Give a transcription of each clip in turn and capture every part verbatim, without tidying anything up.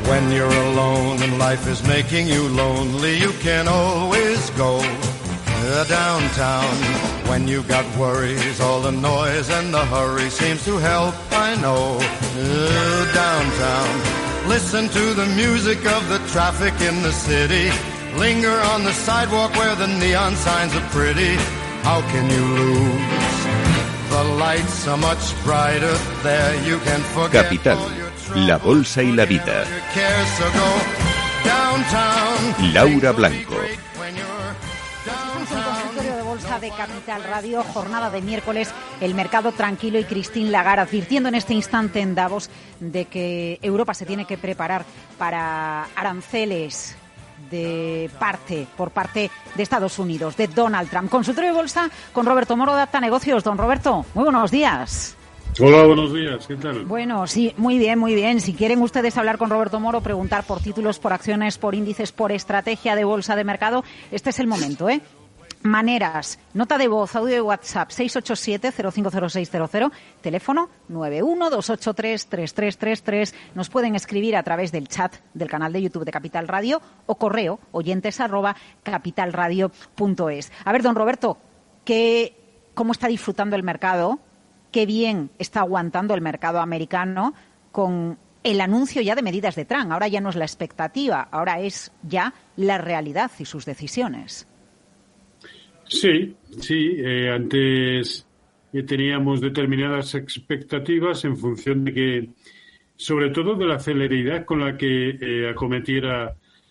When you're alone and life is making you lonely, you can always go uh, downtown. When you got worries, all the noise and the hurry seems to help, I know. Uh, downtown. Listen to the music of the traffic in the city. Linger on the sidewalk where the neon signs are pretty. How can you lose? The lights are much brighter there. You can forget. Capital, la bolsa y la vida. Laura Blanco. Estamos en el consultorio de bolsa de Capital Radio, jornada de miércoles, el mercado tranquilo y Christine Lagarde advirtiendo en este instante en Davos de que Europa se tiene que preparar para aranceles de parte, por parte de Estados Unidos, de Donald Trump. Consultorio de bolsa con Roberto Moro de Acta Negocios. Don Roberto, muy buenos días. Hola, buenos días, ¿qué tal? Bueno, sí, muy bien, muy bien. Si quieren ustedes hablar con Roberto Moro, preguntar por títulos, por acciones, por índices, por estrategia de bolsa de mercado, este es el momento, ¿eh? Maneras, nota de voz, audio de WhatsApp, seis ocho siete, cero cinco cero seis cero cero, teléfono nueve uno dos ocho tres, tres tres tres tres. Nos pueden escribir a través del chat del canal de YouTube de Capital Radio o correo oyentes arroba capitalradio punto es. A ver, don Roberto, ¿qué, ¿cómo está disfrutando el mercado? Qué bien está aguantando el mercado americano con el anuncio ya de medidas de Trump. Ahora ya no es la expectativa, ahora es ya la realidad y sus decisiones. Sí, sí. Eh, antes eh, teníamos determinadas expectativas en función de que, sobre todo de la celeridad con la que eh, acometiera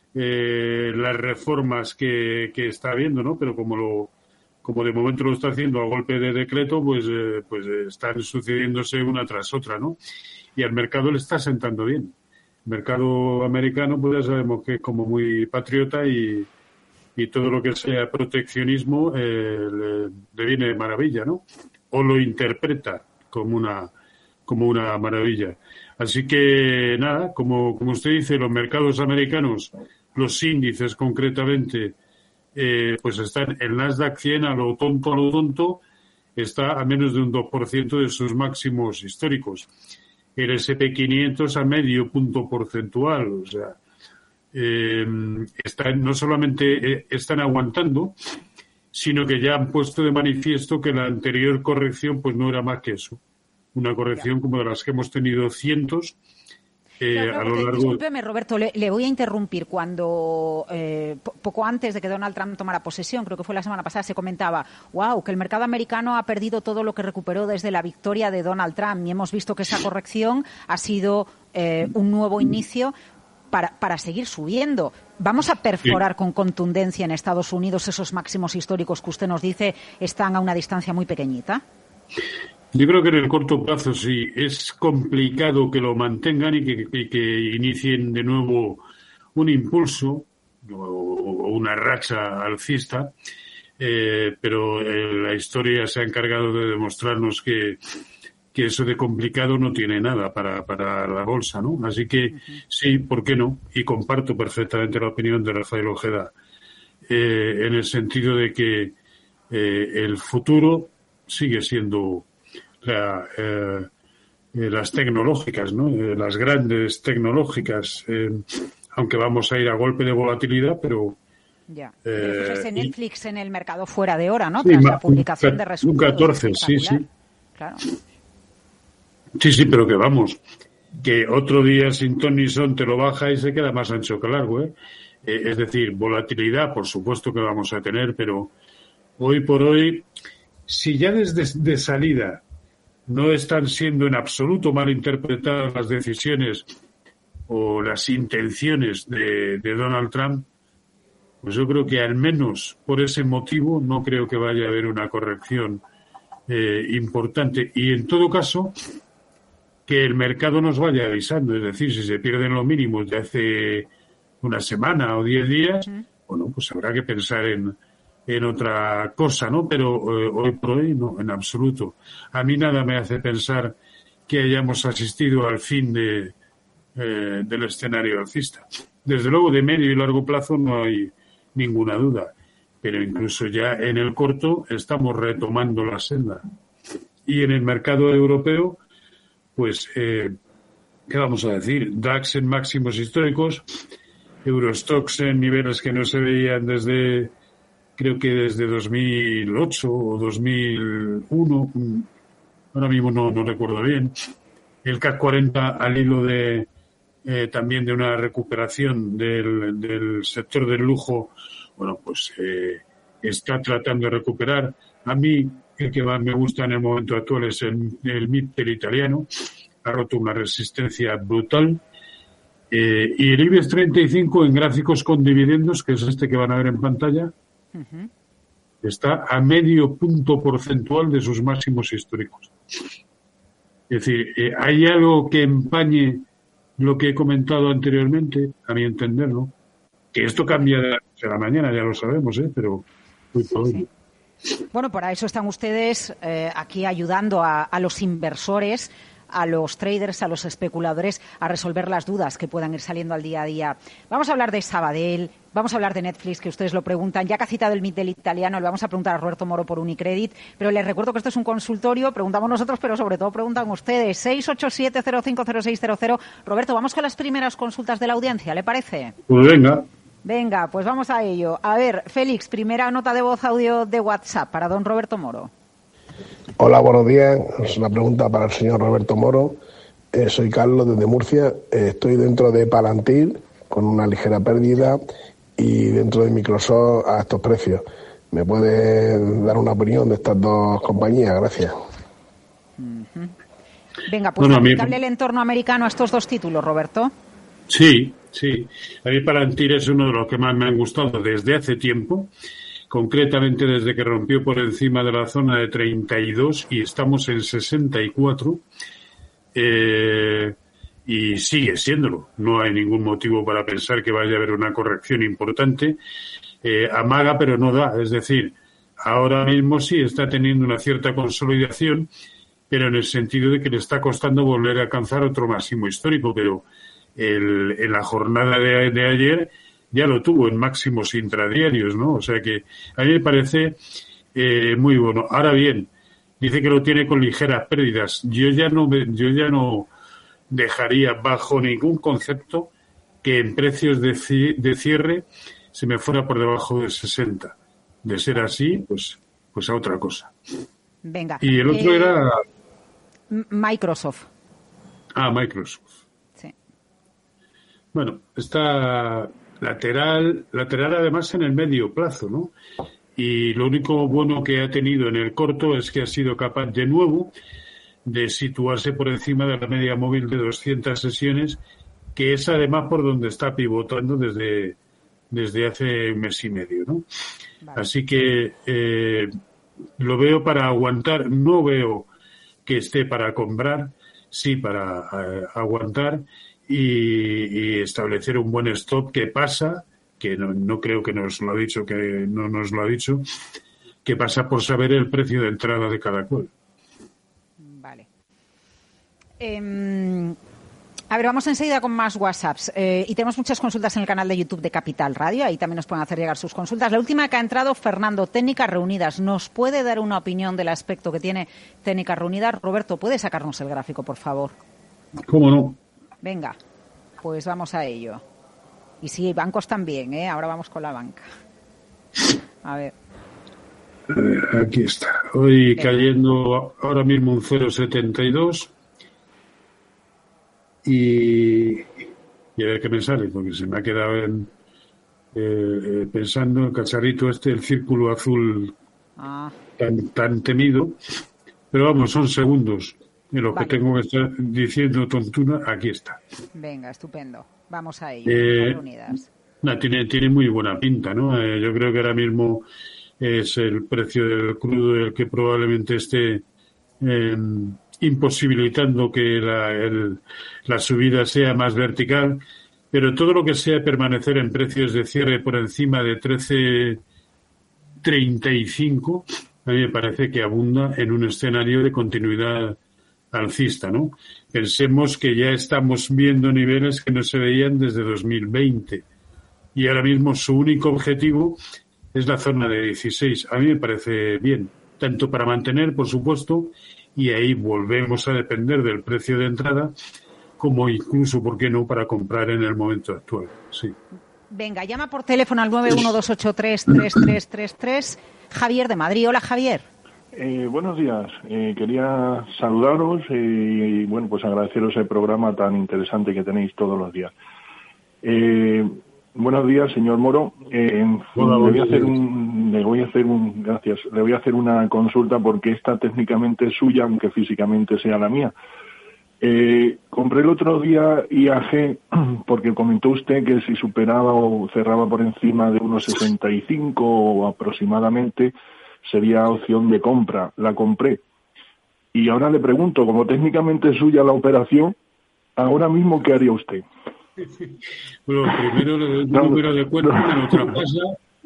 eh, las reformas que, que está habiendo, ¿no? Pero como lo como de momento lo está haciendo a golpe de decreto, pues eh, pues eh, están sucediéndose una tras otra, ¿no? Y al mercado le está sentando bien. El mercado americano, pues ya sabemos que es como muy patriota y, y todo lo que sea proteccionismo eh, le, le viene de maravilla, ¿no? O lo interpreta como una como una maravilla. Así que nada, como como usted dice, los mercados americanos, los índices concretamente, Eh, pues está el Nasdaq cien a lo tonto, a lo tonto, está a menos de un dos por ciento de sus máximos históricos. El ese and pe quinientos a medio punto porcentual, o sea, eh, están, no solamente eh, están aguantando, sino que ya han puesto de manifiesto que la anterior corrección pues no era más que eso, una corrección como de las que hemos tenido cientos. Eh, claro, a lo largo... Discúlpeme, Roberto, le, le voy a interrumpir. Cuando eh, po- poco antes de que Donald Trump tomara posesión, creo que fue la semana pasada, se comentaba, wow, que el mercado americano ha perdido todo lo que recuperó desde la victoria de Donald Trump, y hemos visto que esa corrección ha sido eh, un nuevo inicio para, para seguir subiendo. ¿Vamos a perforar sí. con contundencia en Estados Unidos esos máximos históricos que usted nos dice están a una distancia muy pequeñita? Yo creo que en el corto plazo sí, es complicado que lo mantengan y que, y que inicien de nuevo un impulso o, o una racha alcista, eh, pero eh, la historia se ha encargado de demostrarnos que, que eso de complicado no tiene nada para, para la bolsa, ¿no? Así que sí, ¿por qué no? Y comparto perfectamente la opinión de Rafael Ojeda eh, en el sentido de que eh, el futuro sigue siendo La, eh, eh, las tecnológicas, ¿no? Eh, las grandes tecnológicas, eh, aunque vamos a ir a golpe de volatilidad, pero... Ya. Eh, ese Netflix y, en el mercado fuera de hora, ¿no? Sí, Tras ma, la publicación un, de resultados. Un catorce, sí, sí. Claro. Sí, sí, pero que vamos, que otro día sin ton ni son te lo baja y se queda más ancho que largo, ¿eh? Eh, es decir, volatilidad, por supuesto que vamos a tener, pero hoy por hoy, si ya desde de salida no están siendo en absoluto mal interpretadas las decisiones o las intenciones de, de Donald Trump, pues yo creo que al menos por ese motivo no creo que vaya a haber una corrección eh, importante. Y en todo caso, que el mercado nos vaya avisando. Es decir, si se pierden los mínimos de hace una semana o diez días, uh-huh. bueno, pues habrá que pensar en en otra cosa, ¿no? Pero eh, hoy por hoy no, en absoluto. A mí nada me hace pensar que hayamos asistido al fin de eh, del escenario alcista. Desde luego, de medio y largo plazo no hay ninguna duda, pero incluso ya en el corto estamos retomando la senda. Y en el mercado europeo, pues eh, ¿qué vamos a decir? DAX en máximos históricos, Eurostoxx en niveles que no se veían desde, creo que desde dos mil ocho o dos mil uno, ahora mismo no, no recuerdo bien. El C A C cuarenta al hilo de eh, también de una recuperación del, del sector del lujo, bueno, pues eh, está tratando de recuperar. A mí el que más me gusta en el momento actual es el, el Mittel italiano, ha roto una resistencia brutal. Eh, y el IBEX treinta y cinco en gráficos con dividendos, que es este que van a ver en pantalla, uh-huh. está a medio punto porcentual de sus máximos históricos. Es decir, eh, ¿hay algo que empañe lo que he comentado anteriormente? A mi entenderlo. Que esto cambia de la noche a la mañana, ya lo sabemos, ¿eh? Pero muy probable. Sí. Bueno, para eso están ustedes eh, aquí ayudando a, a los inversores, a los traders, a los especuladores, a resolver las dudas que puedan ir saliendo al día a día. Vamos a hablar de Sabadell, vamos a hablar de Netflix, que ustedes lo preguntan. Ya que ha citado el Mittel italiano, le vamos a preguntar a Roberto Moro por Unicredit, pero les recuerdo que esto es un consultorio, preguntamos nosotros, pero sobre todo preguntan ustedes. seis ocho siete cero cinco cero seis cero cero. Roberto, vamos con las primeras consultas de la audiencia, ¿le parece? Pues venga. Venga, pues vamos a ello. A ver, Félix, primera nota de voz audio de WhatsApp para don Roberto Moro. Hola, buenos días. Es una pregunta para el señor Roberto Moro. Eh, soy Carlos desde Murcia. Eh, estoy dentro de Palantir con una ligera pérdida y dentro de Microsoft a estos precios. ¿Me puede dar una opinión de estas dos compañías? Gracias. Uh-huh. Venga, pues bueno, aplicable el entorno americano a estos dos títulos, Roberto. Sí, sí. A mí Palantir es uno de los que más me han gustado desde hace tiempo. Concretamente desde que rompió por encima de la zona de treinta y dos y estamos en sesenta y cuatro eh, y sigue siéndolo. No hay ningún motivo para pensar que vaya a haber una corrección importante. Eh, amaga pero no da, es decir, ahora mismo sí está teniendo una cierta consolidación, pero en el sentido de que le está costando volver a alcanzar otro máximo histórico, pero el, en la jornada de, de ayer ya lo tuvo en máximos intradiarios, ¿no? O sea que a mí me parece eh, muy bueno. Ahora bien, dice que lo tiene con ligeras pérdidas. Yo ya no yo ya no dejaría bajo ningún concepto que en precios de, de cierre se me fuera por debajo de sesenta. De ser así, pues pues a otra cosa. Venga. Y el otro eh, era Microsoft. Ah, Microsoft. Sí. Bueno, está lateral, lateral además en el medio plazo, ¿no? Y lo único bueno que ha tenido en el corto es que ha sido capaz de nuevo de situarse por encima de la media móvil de doscientas sesiones, que es además por donde está pivotando desde, desde hace un mes y medio, ¿no? Vale. Así que eh, lo veo para aguantar, no veo que esté para comprar, sí para eh, aguantar y, y establecer un buen stop que pasa, que no, no creo que nos lo ha dicho, que no nos lo ha dicho, que pasa por saber el precio de entrada de cada cual. Vale. Eh, a ver, vamos enseguida con más WhatsApps. Eh, y tenemos muchas consultas en el canal de YouTube de Capital Radio. Ahí también nos pueden hacer llegar sus consultas. La última que ha entrado, Fernando, Técnicas Reunidas. ¿Nos puede dar una opinión del aspecto que tiene Técnicas Reunidas? Roberto, ¿puede sacarnos el gráfico, por favor? ¿Cómo no? Venga, pues vamos a ello. Y sí, bancos también, ¿eh? Ahora vamos con la banca. A ver. A ver, aquí está. Hoy Venga. Cayendo ahora mismo un cero coma setenta y dos. Y, y a ver qué me sale, porque se me ha quedado en, eh, pensando el cacharrito este, el círculo azul ah. tan, tan temido. Pero vamos, son segundos. En lo vale. que tengo que estar diciendo tontuna, aquí está. Venga, estupendo. Vamos a ello. Eh, no, tiene, tiene muy buena pinta, ¿no? Eh, yo creo que ahora mismo es el precio del crudo el que probablemente esté eh, imposibilitando que la, el, la subida sea más vertical, pero todo lo que sea permanecer en precios de cierre por encima de trece treinta y cinco, a mí me parece que abunda en un escenario de continuidad alcista, ¿no? Pensemos que ya estamos viendo niveles que no se veían desde dos mil veinte y ahora mismo su único objetivo es la zona de dieciséis. A mí me parece bien, tanto para mantener, por supuesto, y ahí volvemos a depender del precio de entrada, como incluso, ¿por qué no?, para comprar en el momento actual. Sí. Venga, llama por teléfono al nueve uno dos ocho tres tres tres tres tres. Javier de Madrid. Hola, Javier. Eh, buenos días. Eh, quería saludaros eh, y, bueno, pues agradeceros el programa tan interesante que tenéis todos los días. Eh, buenos días, señor Moro. Eh, Hola, le voy a hacer un, le voy a hacer un, gracias. Le voy a hacer una consulta porque esta técnicamente es suya, aunque físicamente sea la mía. Eh, compré el otro día I A G porque comentó usted que si superaba o cerraba por encima de uno sesenta y cinco o aproximadamente sería opción de compra. La compré. Y ahora le pregunto, como técnicamente es suya la operación, ahora mismo, ¿qué haría usted? Bueno, primero le doy un no, número de cuenta, no. me lo traspasa.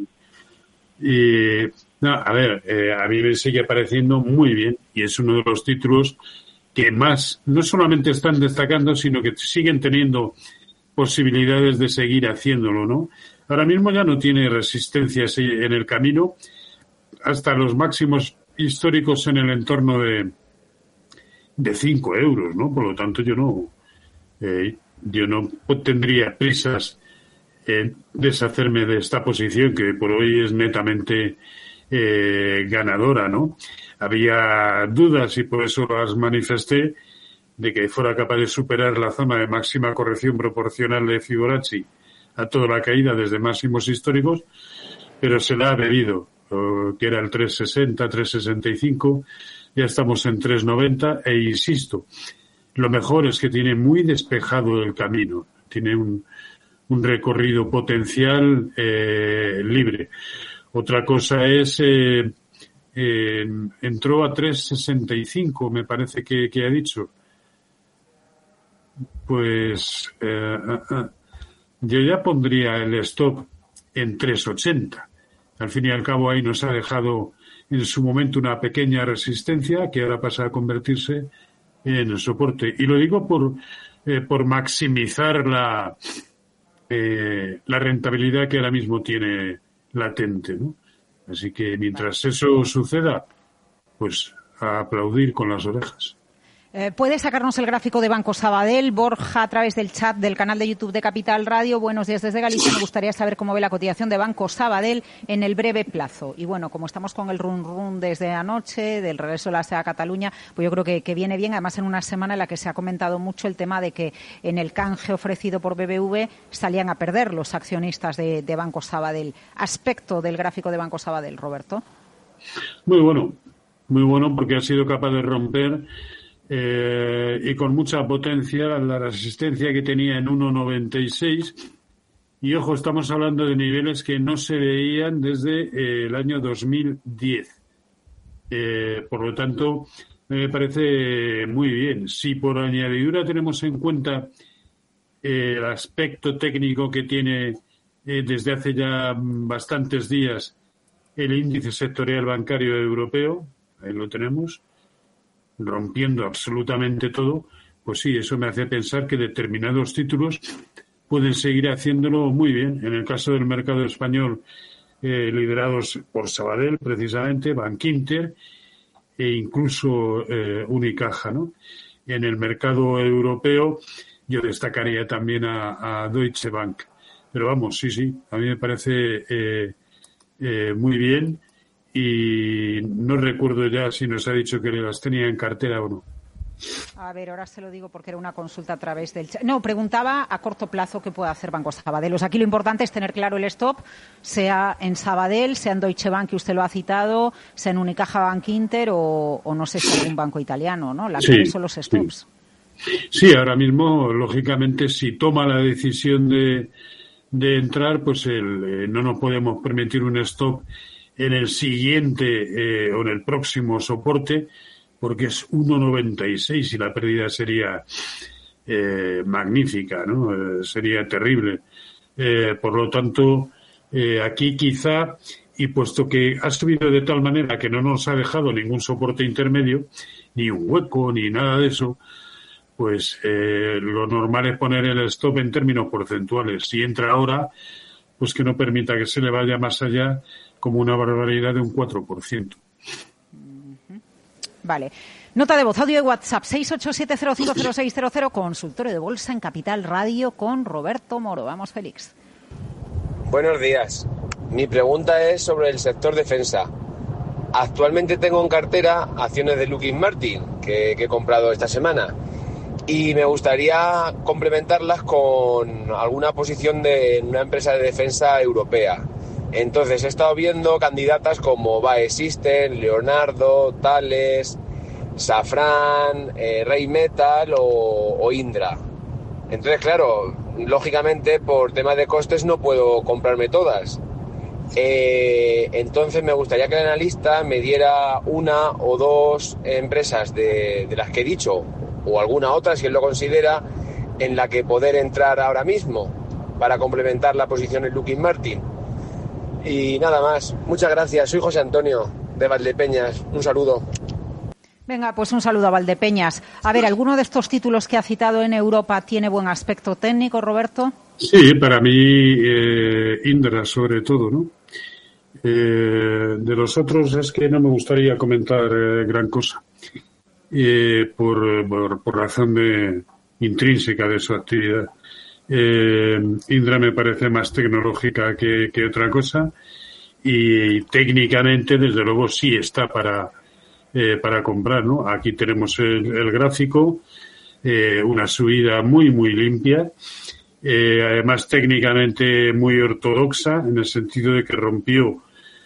Y, no, a ver, eh, a mí me sigue pareciendo muy bien y es uno de los títulos que más, no solamente están destacando, sino que siguen teniendo posibilidades de seguir haciéndolo, ¿no? Ahora mismo ya no tiene resistencias en el camino hasta los máximos históricos en el entorno de de cinco euros, ¿no? Por lo tanto, yo no eh, yo no tendría prisas en deshacerme de esta posición que por hoy es netamente eh, ganadora, ¿no? Había dudas y por eso las manifesté de que fuera capaz de superar la zona de máxima corrección proporcional de Fibonacci a toda la caída desde máximos históricos, pero se la ha bebido, que era el tres sesenta, tres sesenta y cinco, ya estamos en tres noventa e insisto, lo mejor es que tiene muy despejado el camino, tiene un, un recorrido potencial eh, libre. Otra cosa es, eh, eh, entró a tres sesenta y cinco, me parece que, que ha dicho. Pues eh, eh, yo ya pondría el stop en tres ochenta. Al fin y al cabo ahí nos ha dejado en su momento una pequeña resistencia que ahora pasa a convertirse en el soporte. Y lo digo por eh, por maximizar la eh, la rentabilidad que ahora mismo tiene latente, ¿no? Así que mientras eso suceda, pues a aplaudir con las orejas. Eh, ¿Puede sacarnos el gráfico de Banco Sabadell? Borja, a través del chat del canal de YouTube de Capital Radio. Buenos días desde Galicia. Me gustaría saber cómo ve la cotización de Banco Sabadell en el breve plazo. Y bueno, como estamos con el run run desde anoche, del regreso de la S E A a Cataluña, pues yo creo que, que viene bien. Además, en una semana en la que se ha comentado mucho el tema de que en el canje ofrecido por B B V salían a perder los accionistas de, de Banco Sabadell. Aspecto del gráfico de Banco Sabadell, Roberto. Muy bueno, muy bueno porque ha sido capaz de romper Eh, y con mucha potencia la resistencia que tenía en uno noventa y seis y ojo, estamos hablando de niveles que no se veían desde eh, el año dos mil diez, eh, por lo tanto me parece muy bien. Si por añadidura tenemos en cuenta eh, el aspecto técnico que tiene eh, desde hace ya bastantes días el índice sectorial bancario europeo, ahí lo tenemos, rompiendo absolutamente todo, pues sí, eso me hace pensar que determinados títulos pueden seguir haciéndolo muy bien. En el caso del mercado español, eh, liderados por Sabadell, precisamente, Bankinter e incluso eh, Unicaja, ¿no? En el mercado europeo yo destacaría también a, a Deutsche Bank. Pero vamos, sí, sí, a mí me parece eh, eh, muy bien. Y no recuerdo ya si nos ha dicho que las tenía en cartera o no. A ver, ahora se lo digo porque era una consulta a través del chat. No, preguntaba a corto plazo qué puede hacer Banco Sabadell. O sea, aquí lo importante es tener claro el stop, sea en Sabadell, sea en Deutsche Bank, que usted lo ha citado, sea en Unicaja, Bankinter o, o no sé si algún banco italiano, ¿no? Las sí, son los stops. Sí. sí, ahora mismo, lógicamente, si toma la decisión de, de entrar, pues el, eh, no nos podemos permitir un stop en el siguiente eh, o en el próximo soporte, porque es uno noventa y seis y la pérdida sería eh, magnífica, ¿no? Eh, sería terrible. Eh, por lo tanto, eh, aquí quizá, y puesto que ha subido de tal manera que no nos ha dejado ningún soporte intermedio, ni un hueco, ni nada de eso, pues eh, lo normal es poner el stop en términos porcentuales. Si entra ahora, pues que no permita que se le vaya más allá como una barbaridad de un cuatro por ciento. Vale. Nota de voz, audio de WhatsApp, seis ocho siete cero cinco cero seis cero cero, consultorio de bolsa en Capital Radio con Roberto Moro. Vamos, Félix. Buenos días. Mi pregunta es sobre el sector defensa. Actualmente tengo en cartera acciones de Lockheed Martin que, que he comprado esta semana y me gustaría complementarlas con alguna posición de una empresa de defensa europea. Entonces he estado viendo candidatas como B A E Systems, Leonardo, Thales, Safran, eh, Rheinmetall o, o Indra. Entonces, claro, lógicamente por temas de costes no puedo comprarme todas. Eh, entonces me gustaría que el analista me diera una o dos empresas de, de las que he dicho, o alguna otra, si él lo considera, en la que poder entrar ahora mismo para complementar la posición en Lockheed Martin. Y nada más. Muchas gracias. Soy José Antonio de Valdepeñas. Un saludo. Venga, pues un saludo a Valdepeñas. A ver, ¿alguno de estos títulos que ha citado en Europa tiene buen aspecto técnico, Roberto? Sí, para mí eh, Indra sobre todo, ¿no? Eh, de los otros es que no me gustaría comentar eh, gran cosa eh, por, por, por razón de intrínseca de su actividad. Eh, Indra me parece más tecnológica que, que otra cosa y técnicamente desde luego sí está para eh, para comprar, ¿no? Aquí tenemos el, el gráfico, eh, una subida muy muy limpia. Eh, además técnicamente muy ortodoxa en el sentido de que rompió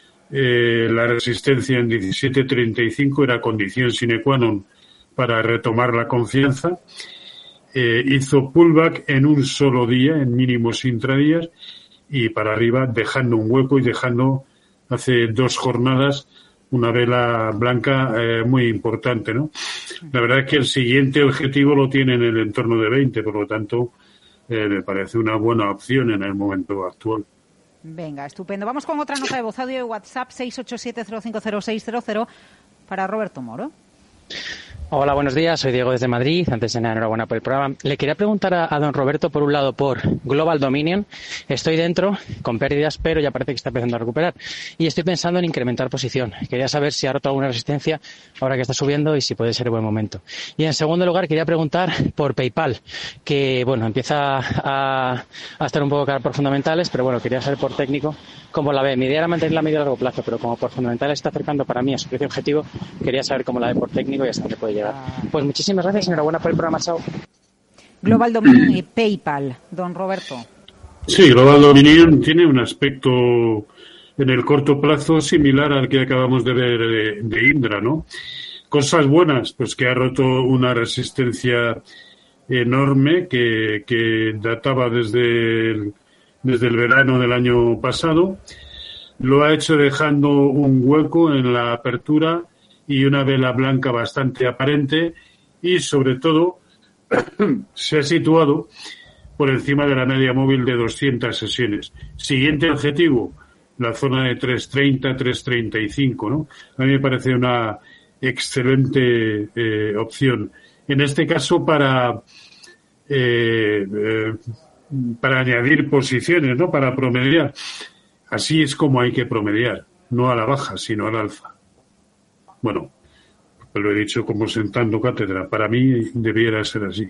eh, la resistencia en diecisiete treinta y cinco, era condición sine qua non para retomar la confianza. Eh, hizo pullback en un solo día, en mínimos intradías, y para arriba dejando un hueco y dejando hace dos jornadas una vela blanca eh, muy importante, ¿no? La verdad es que el siguiente objetivo lo tiene en el entorno de veinte, por lo tanto Eh, me parece una buena opción en el momento actual. Venga, estupendo. Vamos con otra nota de voz, audio de WhatsApp, seis ocho siete cero cinco cero seis cero cero, para Roberto Moro. Hola, buenos días. Soy Diego desde Madrid. Antes de nada, enhorabuena por el programa. Le quería preguntar a, a don Roberto, por un lado, por Global Dominion. Estoy dentro, con pérdidas, pero ya parece que está empezando a recuperar. Y estoy pensando en incrementar posición. Quería saber si ha roto alguna resistencia ahora que está subiendo y si puede ser el buen momento. Y en segundo lugar, quería preguntar por PayPal, que, bueno, empieza a, a estar un poco cara por fundamentales, pero bueno, quería saber por técnico cómo la ve. Mi idea era mantenerla a medio y largo plazo, pero como por fundamentales está acercando para mí a su precio objetivo, quería saber cómo la ve por técnico y hasta dónde puede llegar. Pues muchísimas gracias, enhorabuena por el programa, chao. Global Dominion y PayPal, don Roberto. Sí, Global Dominion tiene un aspecto en el corto plazo similar al que acabamos de ver de, de Indra, ¿no? Cosas buenas, pues que ha roto una resistencia enorme que, que databa desde el, desde el verano del año pasado. Lo ha hecho dejando un hueco en la apertura y una vela blanca bastante aparente y, sobre todo, se ha situado por encima de la media móvil de doscientas sesiones. Siguiente objetivo, la zona de tres treinta, tres treinta y cinco, ¿no? A mí me parece una excelente eh, opción. En este caso, para eh, eh, para añadir posiciones, ¿no? Para promediar. Así es como hay que promediar, no a la baja, sino al alza. Bueno, lo he dicho como sentando cátedra. Para mí debiera ser así.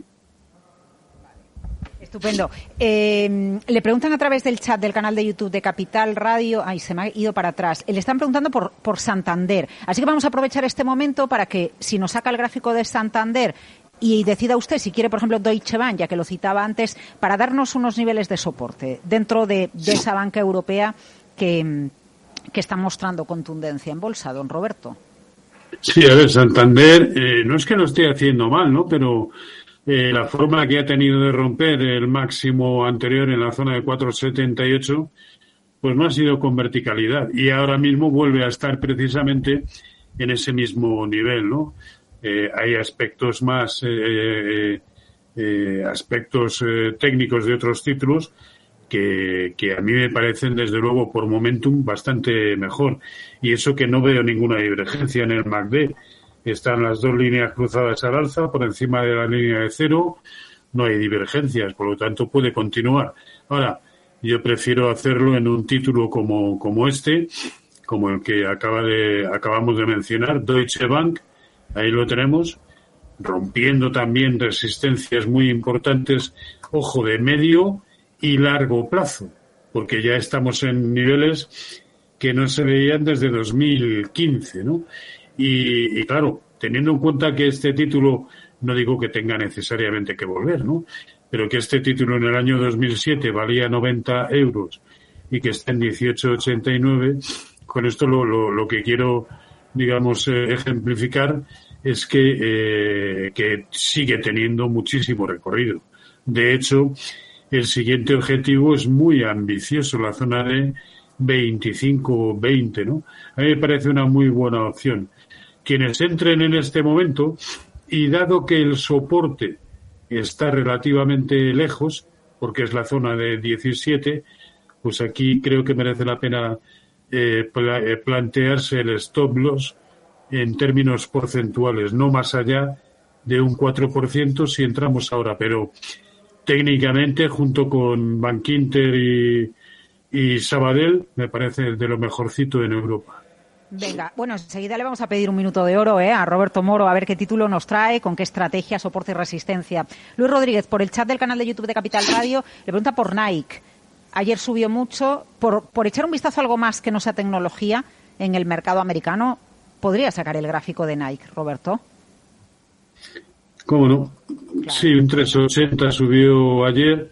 Estupendo. Eh, le preguntan a través del chat del canal de YouTube de Capital Radio. Ay, se me ha ido para atrás. Le están preguntando por, por Santander. Así que vamos a aprovechar este momento para que, si nos saca el gráfico de Santander y decida usted si quiere, por ejemplo, Deutsche Bank, ya que lo citaba antes, para darnos unos niveles de soporte dentro de, de esa banca europea que, que está mostrando contundencia en bolsa, don Roberto. Sí, a ver, Santander, eh, no es que lo esté haciendo mal, ¿no? Pero eh, la forma que ha tenido de romper el máximo anterior en la zona de cuatro setenta y ocho, pues no ha sido con verticalidad. Y ahora mismo vuelve a estar precisamente en ese mismo nivel, ¿no? Eh, hay aspectos más, eh, eh, aspectos eh, técnicos de otros títulos que, que a mí me parecen, desde luego, por momentum, bastante mejor. Y eso que no veo ninguna divergencia en el M A C D. Están las dos líneas cruzadas al alza, por encima de la línea de cero, no hay divergencias, por lo tanto puede continuar. Ahora, yo prefiero hacerlo en un título como, como este, como el que acaba de, acabamos de mencionar, Deutsche Bank, Ahí lo tenemos, rompiendo también resistencias muy importantes, ojo, de medio y largo plazo, porque ya estamos en niveles que no se veían desde dos mil quince, ¿no? Y, y claro, teniendo en cuenta que este título, no digo que tenga necesariamente que volver, ¿no? Pero que este título en el año dos mil siete valía noventa euros y que está en dieciocho ochenta y nueve, con esto lo, lo, lo que quiero, digamos, eh, ejemplificar es que, eh, que sigue teniendo muchísimo recorrido. De hecho, el siguiente objetivo es muy ambicioso, la zona de veinticinco veinte, ¿no? A mí me parece una muy buena opción. Quienes entren en este momento, y dado que el soporte está relativamente lejos, porque es la zona de diecisiete, pues aquí creo que merece la pena eh, pla- plantearse el stop loss en términos porcentuales, no más allá de un cuatro por ciento si entramos ahora, pero técnicamente junto con Bankinter y, y Sabadell me parece de lo mejorcito en Europa. Venga, bueno, enseguida le vamos a pedir un minuto de oro ¿eh? a Roberto Moro, a ver qué título nos trae, con qué estrategia, soporte y resistencia. Luis Rodríguez, por el chat del canal de YouTube de Capital Radio, le pregunta por Nike. Ayer subió mucho. Por, por echar un vistazo a algo más que no sea tecnología en el mercado americano, ¿podría sacar el gráfico de Nike, Roberto? ¿Cómo no? Claro. Sí, un tres ochenta subió ayer.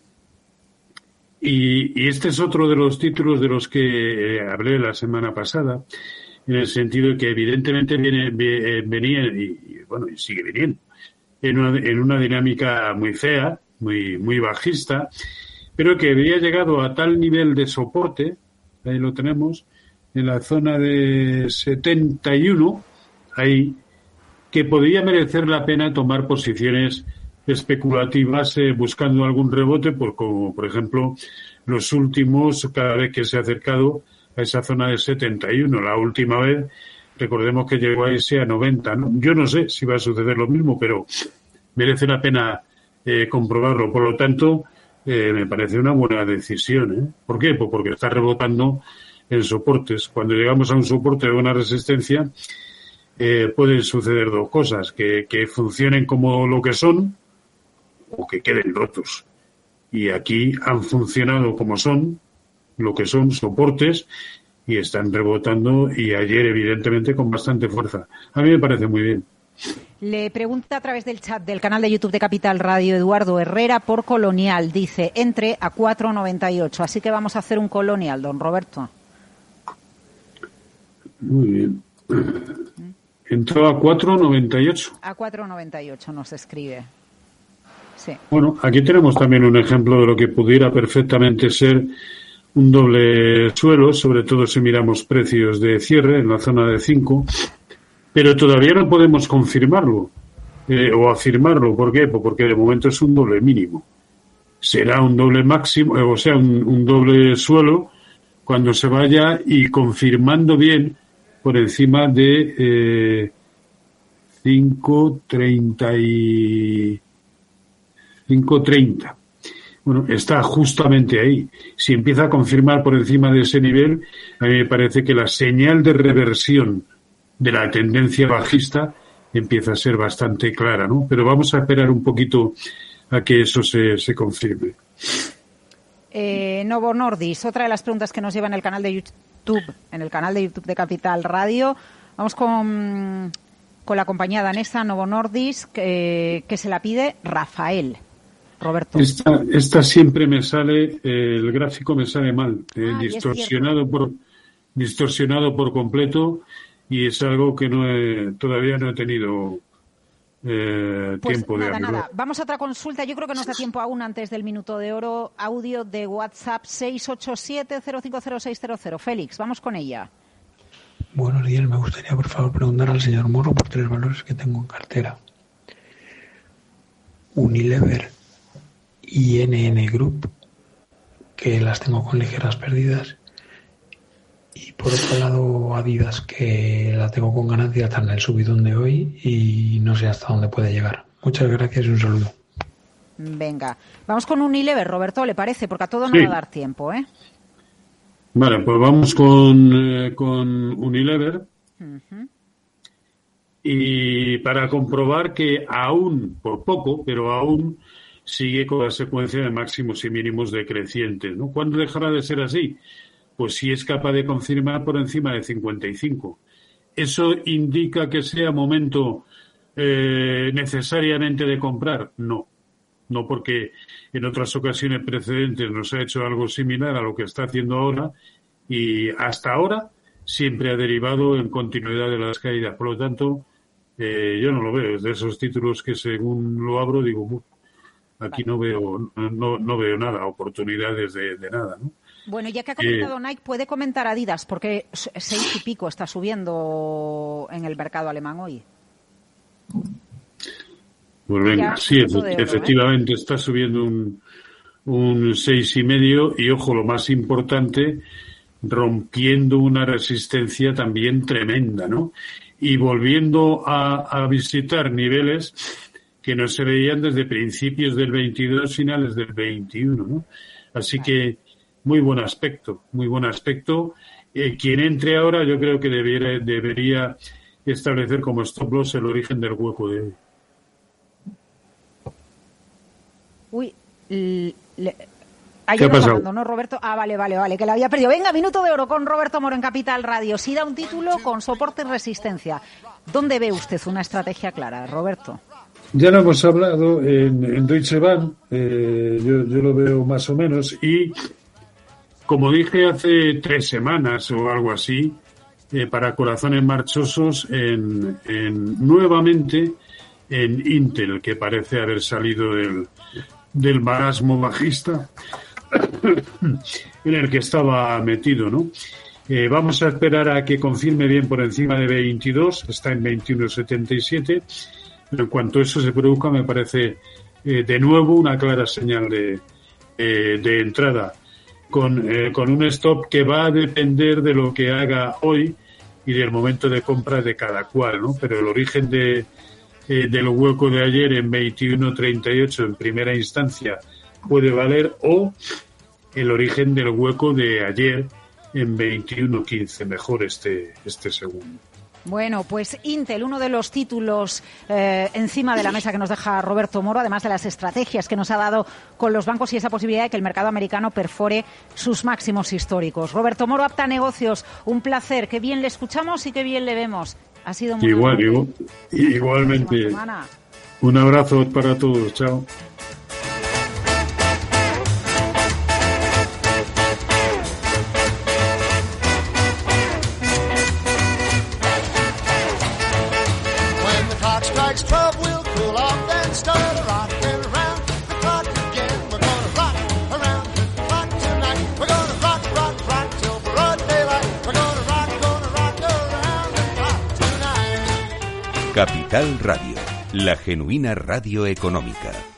Y, y este es otro de los títulos de los que eh, hablé la semana pasada, en el sentido de que evidentemente viene, venía y, y bueno, y sigue viniendo en una, en una dinámica muy fea, muy, muy bajista, pero que había llegado a tal nivel de soporte, ahí lo tenemos, en la zona de setenta y uno, ahí, que podría merecer la pena tomar posiciones especulativas eh, buscando algún rebote, por, como por ejemplo los últimos, cada vez que se ha acercado a esa zona de setenta y uno. La última vez, recordemos que llegó a irse a noventa, ¿no? Yo no sé si va a suceder lo mismo, pero merece la pena eh, comprobarlo. Por lo tanto, eh, me parece una buena decisión, ¿eh? ¿Por qué? Pues porque está rebotando en soportes. Cuando llegamos a un soporte de buena resistencia, eh, pueden suceder dos cosas, que, que funcionen como lo que son, o que queden rotos. Y aquí han funcionado como son, lo que son soportes, y están rebotando, y ayer evidentemente con bastante fuerza. A mí me parece muy bien. Le pregunta a través del chat del canal de YouTube de Capital Radio Eduardo Herrera por Colonial. Dice, entre a cuatro noventa y ocho. Así que vamos a hacer un Colonial, don Roberto. Muy bien. Entró a cuatro noventa y ocho. A cuatro noventa y ocho nos escribe. Sí. Bueno, aquí tenemos también un ejemplo de lo que pudiera perfectamente ser un doble suelo, sobre todo si miramos precios de cierre en la zona de cinco, pero todavía no podemos confirmarlo eh, o afirmarlo. ¿Por qué? Pues porque de momento es un doble mínimo. Será un doble máximo, eh, o sea, un, un doble suelo cuando se vaya y confirmando bien por encima de eh, cinco treinta y cinco treinta. Bueno, está justamente ahí. Si empieza a confirmar por encima de ese nivel, a mí me parece que la señal de reversión de la tendencia bajista empieza a ser bastante clara, ¿no? Pero vamos a esperar un poquito a que eso se, se confirme. Eh, Novo Nordisk, otra de las preguntas que nos lleva en el canal de YouTube, en el canal de YouTube de Capital Radio. Vamos con, con la compañía danesa Novo Nordisk, eh, que se la pide Rafael. Roberto. Esta, esta siempre me sale, eh, el gráfico me sale mal, eh, ah, distorsionado por distorsionado por completo, y es algo que no he, todavía no he tenido eh, pues tiempo nada, de abrirlo. Nada. Vamos a otra consulta. Yo creo que nos da tiempo aún antes del minuto de oro. Audio de WhatsApp seis ocho siete cero cinco cero seis cero cero. Félix, vamos con ella. Buenos días. Me gustaría, por favor, preguntar al señor Moro por tres valores que tengo en cartera. Unilever y N N Group, que las tengo con ligeras pérdidas, y por otro lado Adidas, que la tengo con ganancia hasta en el subidón de hoy y no sé hasta dónde puede llegar. Muchas gracias y un saludo. Venga, vamos con Unilever, Roberto, ¿le parece? Porque a todo no sí. va a dar tiempo, ¿eh? Vale, pues vamos con, eh, con Unilever. Uh-huh. y para comprobar que aún, por poco, pero aún sigue con la secuencia de máximos y mínimos decrecientes, ¿no? ¿Cuándo dejará de ser así? Pues si es capaz de confirmar por encima de cincuenta y cinco. ¿Eso indica que sea momento eh, necesariamente de comprar? No. No, porque en otras ocasiones precedentes nos ha hecho algo similar a lo que está haciendo ahora y hasta ahora siempre ha derivado en continuidad de las caídas. Por lo tanto, eh, yo no lo veo. Es de esos títulos que según lo abro digo, aquí no veo no, no veo nada, oportunidades de, de nada, ¿no? Bueno, ya que ha comentado eh, Nike, puede comentar Adidas, porque seis y pico está subiendo en el mercado alemán hoy. Pues venga, sí, oro, efectivamente ¿eh? Está subiendo un, un seis y medio y, ojo, lo más importante, rompiendo una resistencia también tremenda, ¿no? Y volviendo a, a visitar niveles que no se veían desde principios del veintidós, finales del veintiuno, ¿no? Así que muy buen aspecto, muy buen aspecto. Eh, quien entre ahora yo creo que debiera, debería establecer como stop loss el origen del hueco de hoy. Uy, le, ayer ¿qué ha pasado? Abandonó Roberto. Ah, vale, vale, vale, que la había perdido. Venga, minuto de oro con Roberto Moro en Capital Radio. Si da un título con soporte y resistencia. ¿Dónde ve usted una estrategia clara, Roberto? Ya lo hemos hablado en, en Deutsche Bank, eh, yo, yo lo veo más o menos, y como dije hace tres semanas o algo así, eh, para corazones marchosos, en, en nuevamente en Intel, que parece haber salido del, del marasmo bajista en el que estaba metido, ¿no? Eh, vamos a esperar a que confirme bien por encima de veintidós, está en veintiuno setenta y siete. En cuanto eso se produzca, me parece eh, de nuevo una clara señal de, eh, de entrada, con, eh, con un stop que va a depender de lo que haga hoy y del momento de compra de cada cual, ¿no? Pero el origen de, eh, del hueco de ayer en veintiuno treinta y ocho en primera instancia puede valer, o el origen del hueco de ayer en veintiuno quince, mejor este, este segundo. Bueno, pues Intel, uno de los títulos eh, encima de la mesa que nos deja Roberto Moro, además de las estrategias que nos ha dado con los bancos y esa posibilidad de que el mercado americano perfore sus máximos históricos. Roberto Moro, Apta Negocios, un placer, qué bien le escuchamos y qué bien le vemos. Ha sido muy Igual, igual igualmente. Un abrazo para todos, chao. Capital Radio, la genuina radio económica.